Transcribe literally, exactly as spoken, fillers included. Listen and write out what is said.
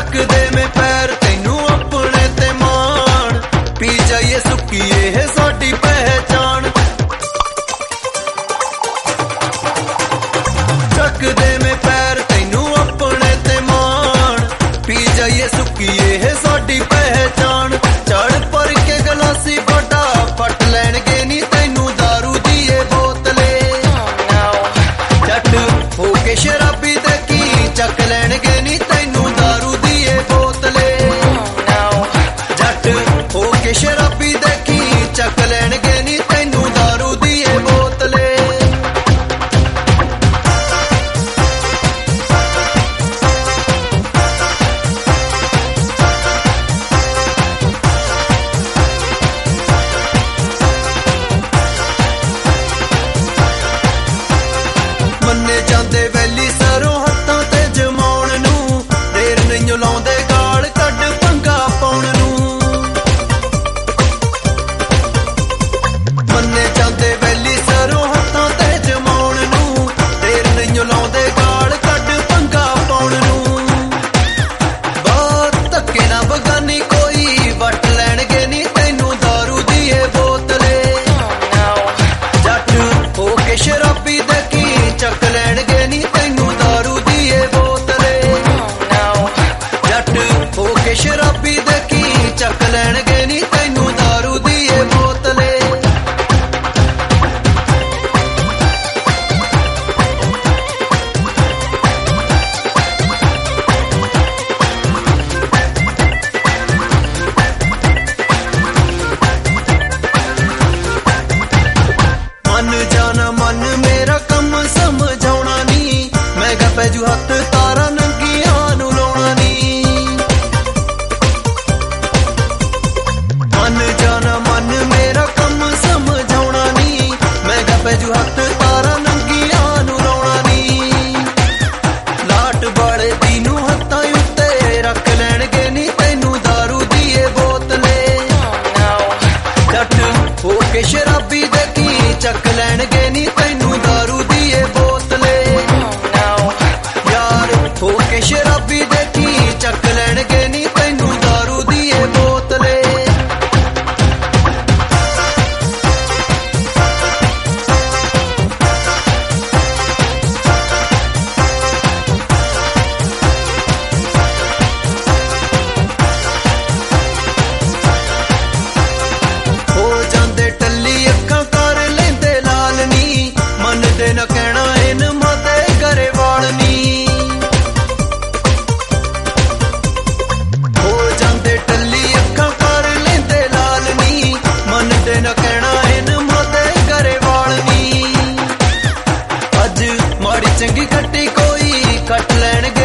ਚੱਕਦੇ ਮੈਂ ਪੈਰ ਤੈਨੂੰ ਆਪਣੇ ਤੇ ਮਾਣ, ਪੀ ਜਾਈਏ ਸੁੱਕੀ ਇਹ ਸਾਡੀ ਪਹਿਚਾਣ। ਚੱਕਦੇ ਮੈਂ ਪੈਰ ਤੈਨੂੰ ਆਪਣੇ ਤੇ ਮਾਣ, ਪੀ ਜਾਈਏ ਸੁੱਕੀ ਇਹ ਸਾਡੀ ਪਹਿਚਾਣ। ਚੜ ਪਰ ਕੇ ਗਲਾਸੀ ਫਟਾ ਫਟ ਲੈਣਗੇ ਨੀ ਤੈਨੂੰ ਦਾਰੂ ਦੀ ਇਹ ਬੋਤਲੇ, ਜੱਟ ਹੋ ਕੇ ਸ਼ਰਾਬੀ ਤੇ ਕੀ ਚੱਕ ਲੈਣਗੇ ਨੀ ਤੈਨੂੰ ਦਾਰੂ ਦੀ ਇਹ ਬੋਤਲੇ, ਜੱਟ ਹੋ ਕੇ ਸ਼ਰਾਬੀ ਤੇ ਕੀ ਚੱਕ ਲੈਣਗੇ ਨੀ ਤੈਨੂੰ ਦਾਰੂ ਦੀ ਇਹ ਬੋਤਲੇ। ਮੰਨੇ ਜਾਂਦੇ ਵੈਲੀ ਸਰੋਂ ਹੱਥਾਂ ਤੇ ਜਮਾਉਣ ਨੂੰ, ਦੇਰ ਨਹੀਂ ਲਾਉਂਦੇ ਗਾਲ ਕੱਢ ਪੰਗਾ ਪਾਉਣ ਨੂੰ। ਮੰਨੇ ਜਾਂਦੇ ਵੈਲੀ ਸਰੋਂ ਹੱਥਾਂ ਤੇ ਜਮਾਉਣ ਨੂੰ, ਦੇਰ ਨਹੀਂ ਲਾਉਂਦੇ ਗਾਲ ਕੱਢ ਪੰਗਾ ਪਾਉਣ ਨੂੰ। ਬਹੁਤ ਧੱਕੇ ਨਾ ਬਗਾਨੀ ਕੋਈ ਵੱਟ ਲੈਣਗੇ ਨੀ ਤੈਨੂੰ ਦਾਰੂ ਦੀ ਇਹ ਬੋਤਲੇ, ਜੱਟ ਹੋ ਕੇ ਸ਼ਰਾਬੀ ਦੇ ਕੀ ਚੱਕ ਲੈਣਗੇ ਨੀ ਤੈਨੂੰ ਦਾਰੂ ਦੀ ਇਹ ਬੋਤਲੇ, ਜੱਟ ਹੋ ਕੇ ਸ਼ਰਾਬੀ ਦੇ ਕੀ ਚੱਕ ਲੈਣਗੇ ਨੀ ਤੈਨੂੰ ਦਾਰੂ ਦੀ ਇਹ ਬੋਤਲੇ। ਮਨ ਜਾਣਾ ਮਨ ਮੇਰਾ ਕੰਮ ਸਮਝਾਉਣਾ ਨੀ, ਮੈਂ ਗਾ ਪੈਜੂ ਹੱਥ ਤਾਰਾ ਨੰਗੀਆਂ ਨੂੰ ਲਾਉਣਾ ਨੀ। ਮਨ ਜਾਣਾ ਮਨ ਮੇਰਾ ਕੰਮ ਸਮਝਾਉਣਾ ਨੀ, ਮੈਂ ਗਾ ਪੈਜੂ ਹੱਥ ਤਾਰਾ ਨੰਗੀਆਂ ਨੂੰ ਲਾਉਣਾ ਨੀ। ਲਾਟ ਵਾਲੇ ਦੀ ਨੂੰ ਹੱਥਾਂ ਉੱਤੇ ਰੱਖ ਲੈਣਗੇ ਨੀ ਤੈਨੂੰ ਦਾਰੂ ਦੀ ਇਹ ਬੋਤਲੇ, ਜੱਟ ਹੋ ਕੇ ਸ਼ਰਾਬੀ ਦੇ ਕੀ ਚੱਕ ਲੈਣਗੇ ਨੀ ਤੈਨੂੰ ਦਾਰੂ ਦੀ ਇਹ ਬੋਤਲੇ, ਯਾਰ ਹੋ ਕੇ ਸ਼ਰਾਬੀ ਦੇ ਕੀ ਚੱਕ ਲੈਣਗੇ ਨੀ ਤੈਨੂੰ ਦਾਰੂ ਦੀ ਇਹ ਬੋਤਲੇ। ਹੋ ਜਾਂਦੇ ਟੱਲੀ ਅੱਖਾਂ ਕਰ ਲੈਂਦੇ ਲਾਲ ਨੀ, ਮੰਨਦੇ ਨਾ ਕਹਿਣਾ ਇਹਨ ਮਾਤੇ ਗਰੇਵਾਲ ਨੀ। ਹੋ ਜਾਂਦੇ ਟੱਲੀ ਅੱਖਾਂ ਕਰ ਲੈਂਦੇ ਲਾਲ ਨੀ, ਮੰਨਦੇ ਨਾ ਕਹਿਣਾ ਇਹਨ ਮਾਤੇ ਗਰੇਵਾਲ ਨੀ। ਅੱਜ ਮਾੜੀ ਚੰਗੀ ਖੱਟੀ ਕੋਈ ਕੱਟ ਲੈਣ